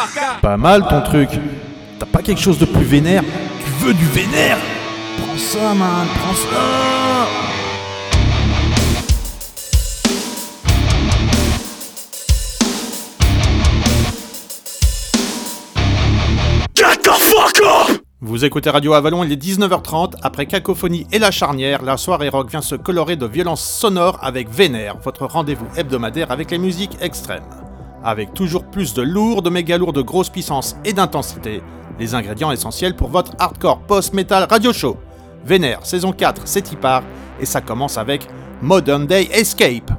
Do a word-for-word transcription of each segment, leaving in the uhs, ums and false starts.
Pas mal ton truc. T'as pas quelque chose de plus vénère? Tu veux du vénère? Prends ça, man, prends ça. Get the fuck up! Vous écoutez Radio Avalon, il est dix-neuf heures trente. Après Cacophonie et La Charnière, la soirée rock vient se colorer de violences sonores avec Vénère, votre rendez-vous hebdomadaire avec les musiques extrêmes. Avec toujours plus de lourd, de méga lourd, de grosse puissance et d'intensité, les ingrédients essentiels pour votre hardcore post-metal radio show. Vénère, saison quatre, c'est y part, et ça commence avec Modern Day Escape.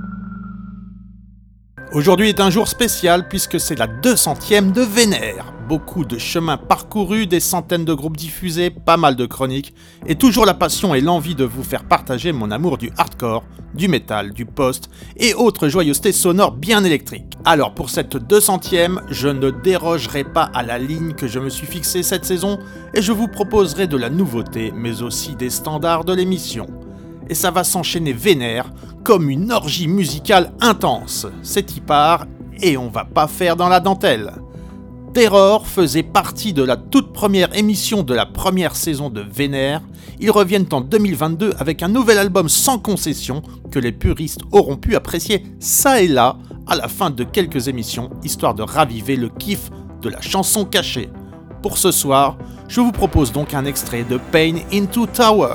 Aujourd'hui est un jour spécial puisque c'est la deux centième de Vénère. beaucoup de chemins parcourus, des centaines de groupes diffusés, pas mal de chroniques, et toujours la passion et l'envie de vous faire partager mon amour du hardcore, du métal, du post et autres joyeusetés sonores bien électriques. Alors pour cette deux centième, je ne dérogerai pas à la ligne que je me suis fixée cette saison, et je vous proposerai de la nouveauté, mais aussi des standards de l'émission. Et ça va s'enchaîner vénère, comme une orgie musicale intense. C'est y part, et on va pas faire dans la dentelle. Terror faisait partie de la toute première émission de la première saison de Vénère. Ils reviennent en deux mille vingt-deux avec un nouvel album sans concession que les puristes auront pu apprécier ça et là à la fin de quelques émissions, histoire de raviver le kiff de la chanson cachée. Pour ce soir, je vous propose donc un extrait de Pain into Tower.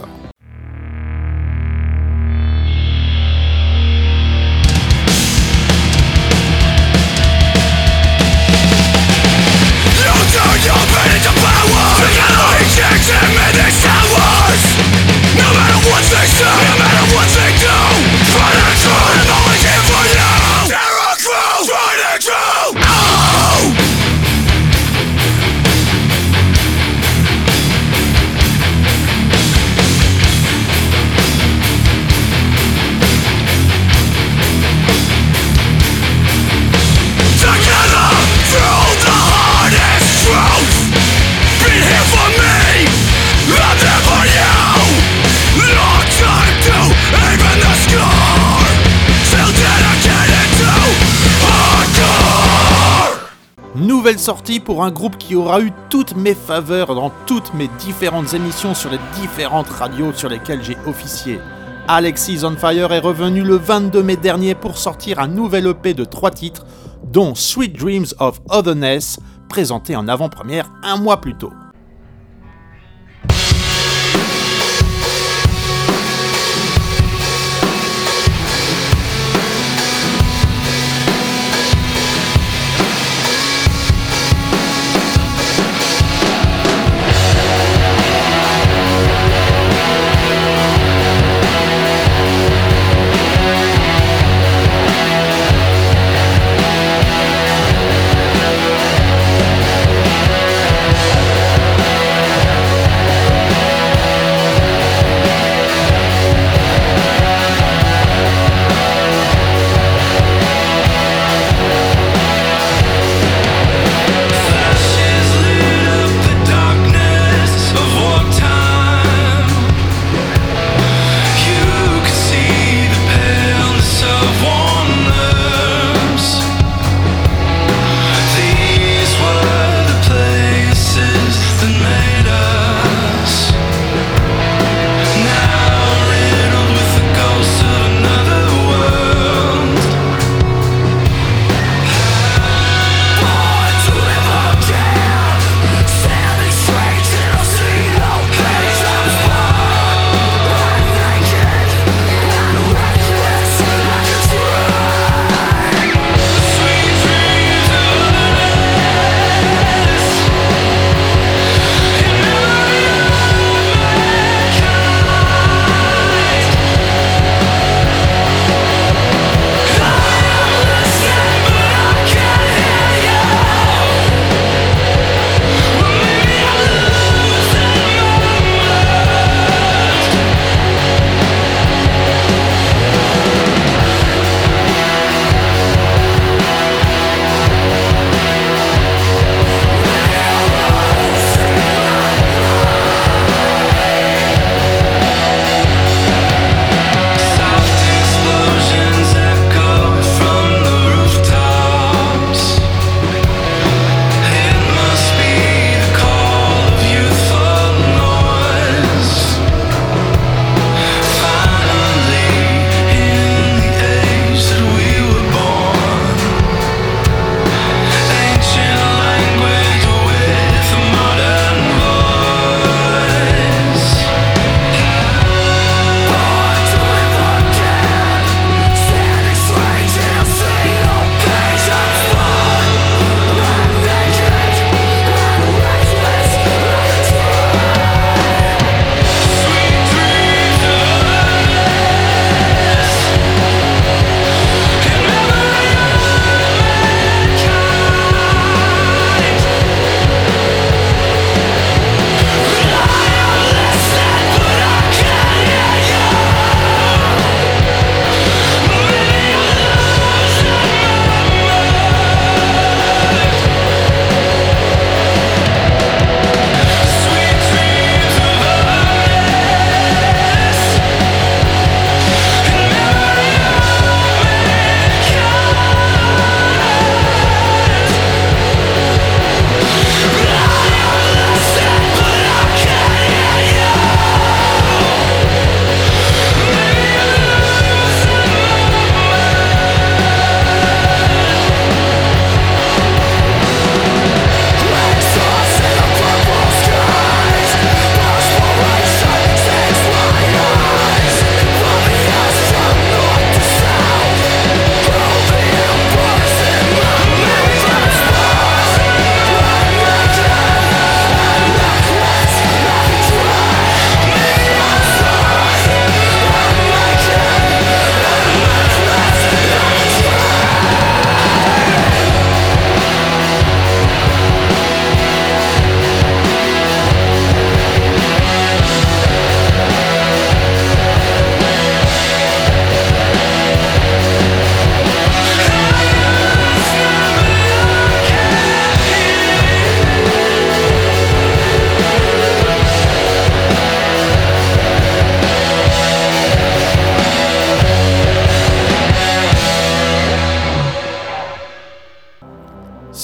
Nouvelle sortie pour un groupe qui aura eu toutes mes faveurs dans toutes mes différentes émissions sur les différentes radios sur lesquelles j'ai officié. Alexis on Fire est revenu le vingt-deux mai dernier pour sortir un nouvel E P de trois titres, dont Sweet Dreams of Otherness, présenté en avant-première un mois plus tôt.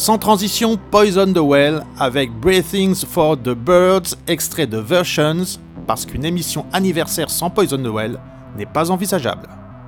Sans transition, Poison the Well avec Breathings for the Birds, extrait de Versions, parce qu'une émission anniversaire sans Poison the Well n'est pas envisageable.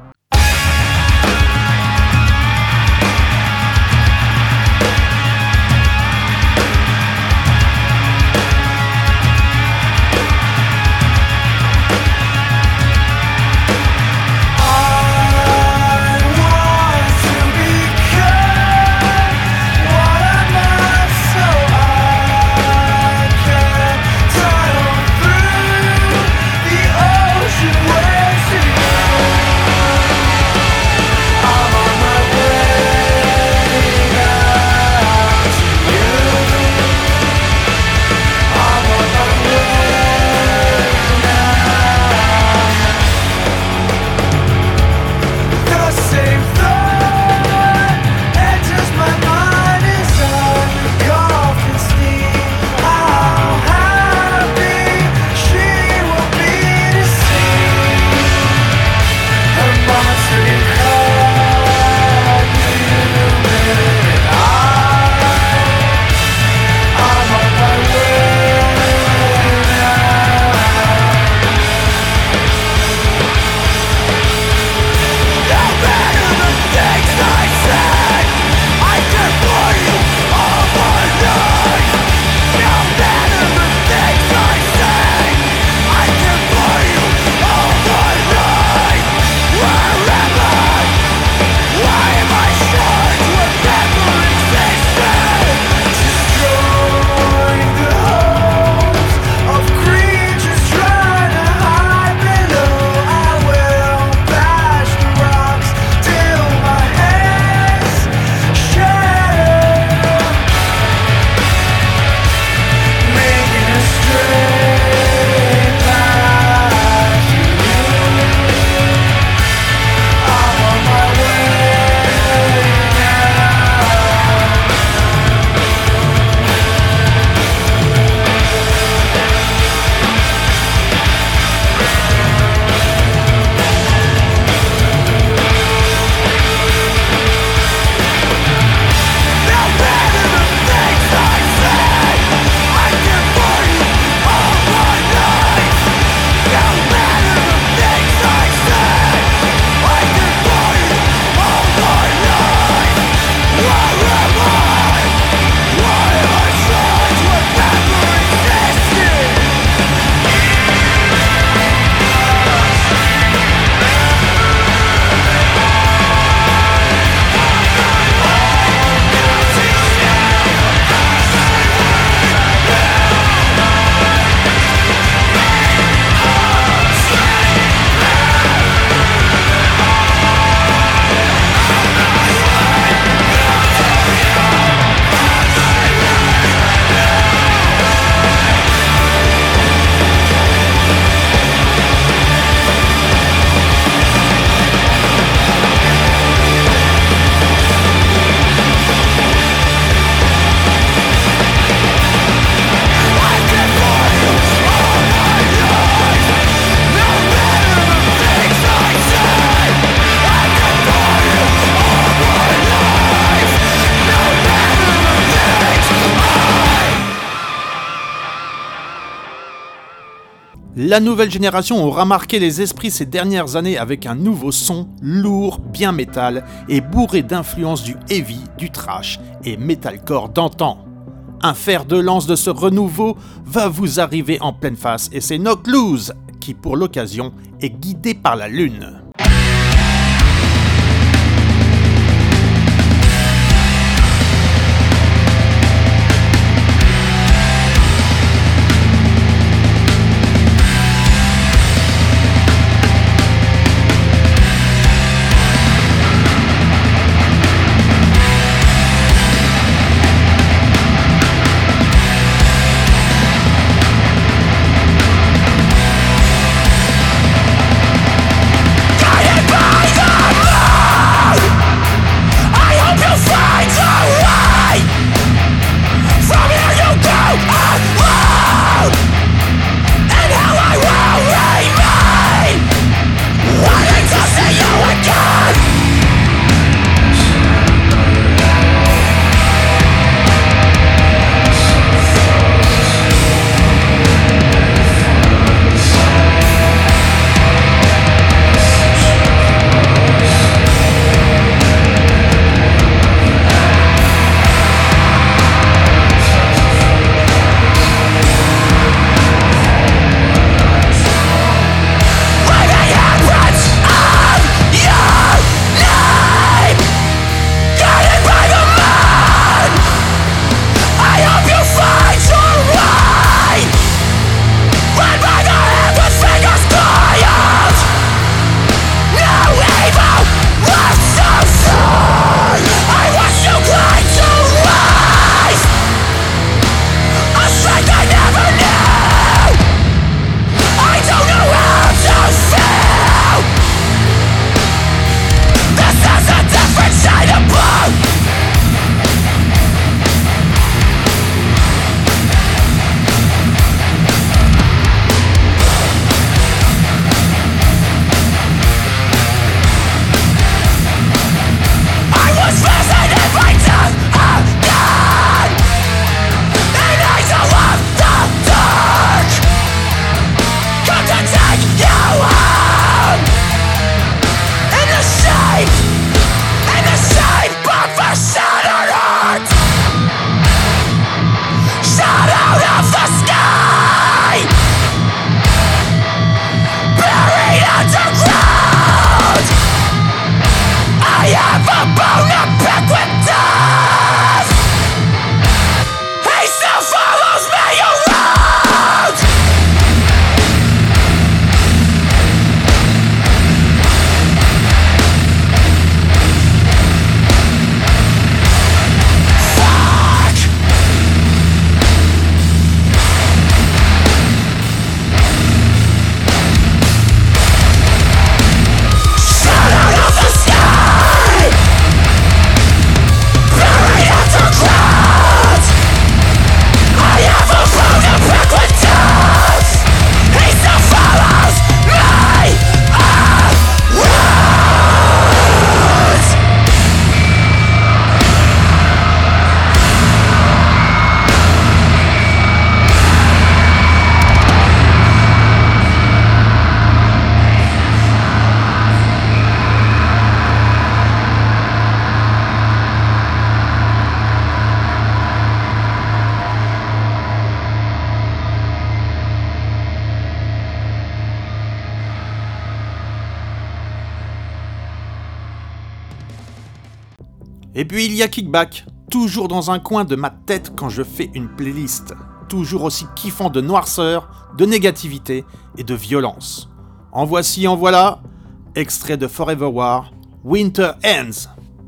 La nouvelle génération aura marqué les esprits ces dernières années avec un nouveau son lourd, bien métal et bourré d'influences du heavy, du thrash et metalcore d'antan. Un fer de lance de ce renouveau va vous arriver en pleine face et c'est Knocked Loose qui, pour l'occasion, est guidé par la lune. Come Et puis il y a Kickback, toujours dans un coin de ma tête quand je fais une playlist, toujours aussi kiffant de noirceur, de négativité et de violence. En voici, en voilà, extrait de Forever War, Winter Ends.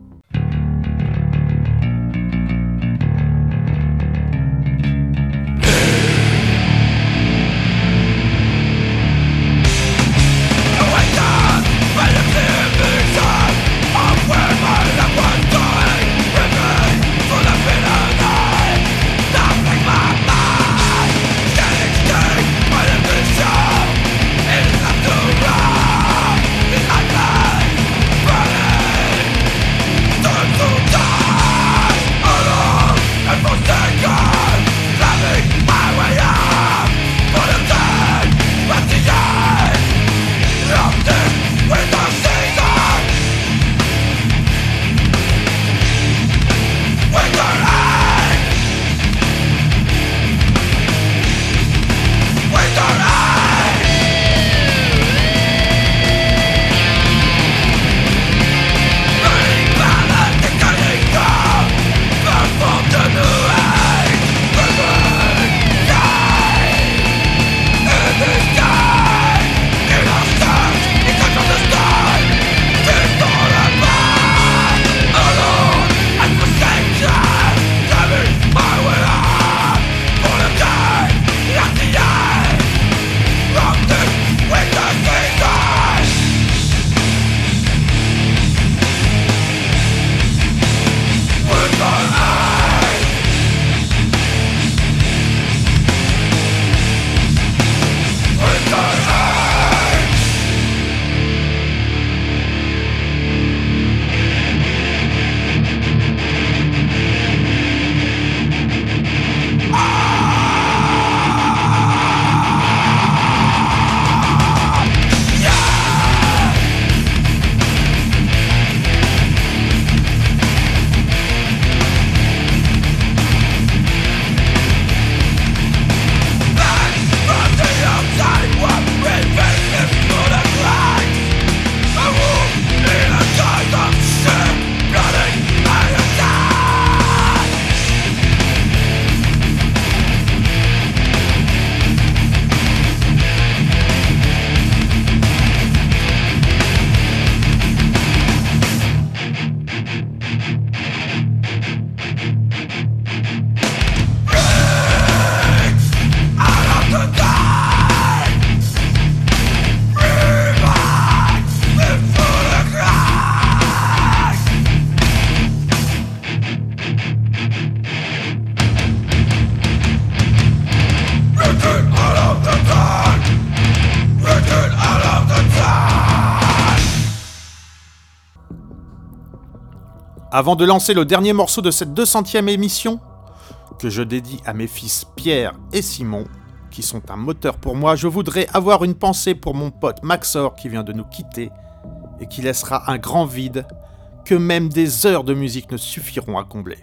Avant de lancer le dernier morceau de cette deux centième émission, que je dédie à mes fils Pierre et Simon, qui sont un moteur pour moi, je voudrais avoir une pensée pour mon pote Maxor qui vient de nous quitter et qui laissera un grand vide que même des heures de musique ne suffiront à combler.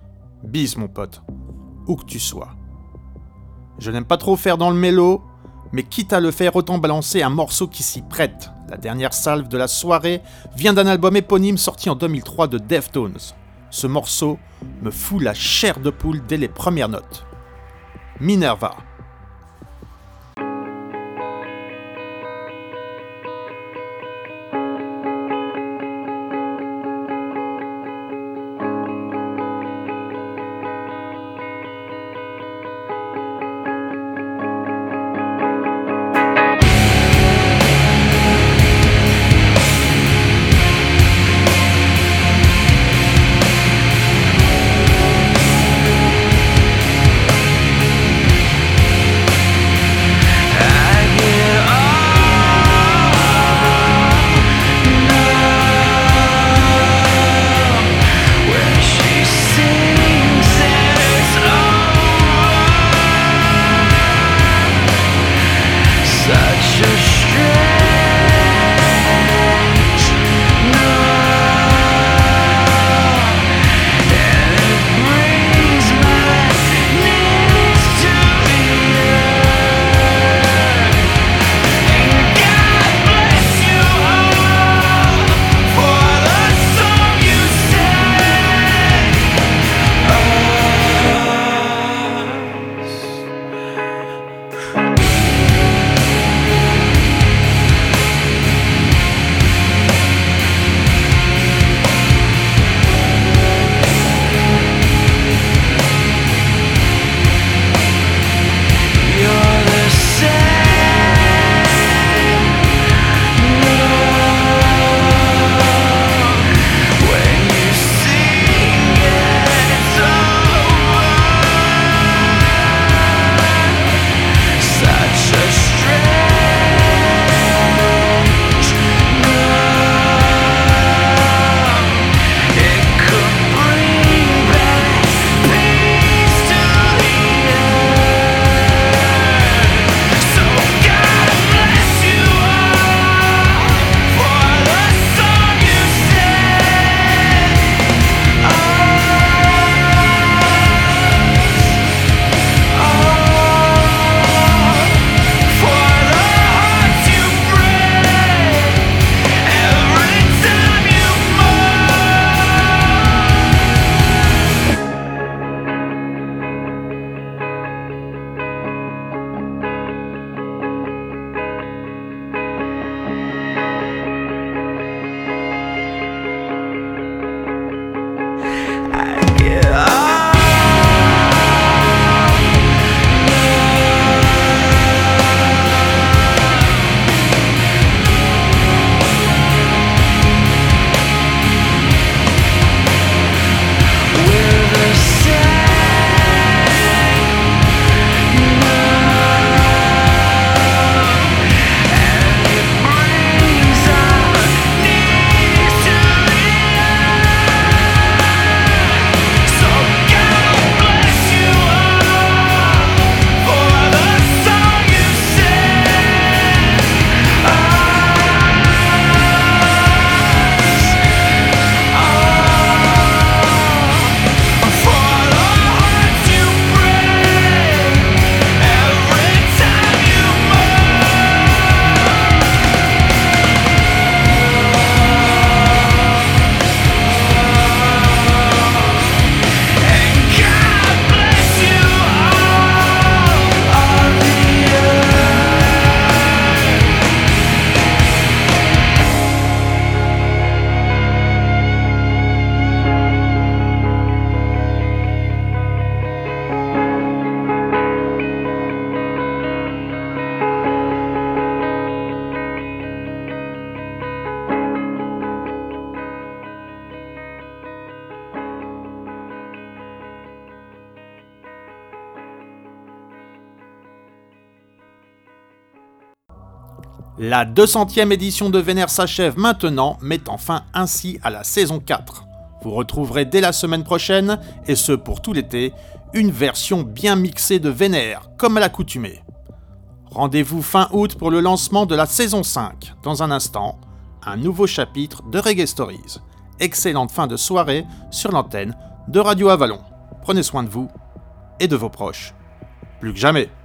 Bise mon pote, où que tu sois. Je n'aime pas trop faire dans le mélo, mais quitte à le faire, autant balancer un morceau qui s'y prête. La dernière salve de la soirée vient d'un album éponyme sorti en deux mille trois de Deftones. Ce morceau me fout la chair de poule dès les premières notes. Minerva. We'll be right back. La deux centième édition de Vénère s'achève maintenant, mettant fin ainsi à la saison quatre. Vous retrouverez dès la semaine prochaine, et ce pour tout l'été, une version bien mixée de Vénère, comme à l'accoutumée. Rendez-vous fin août pour le lancement de la saison cinq. Dans un instant, un nouveau chapitre de Reggae Stories. Excellente fin de soirée sur l'antenne de Radio Avalon. Prenez soin de vous et de vos proches. Plus que jamais.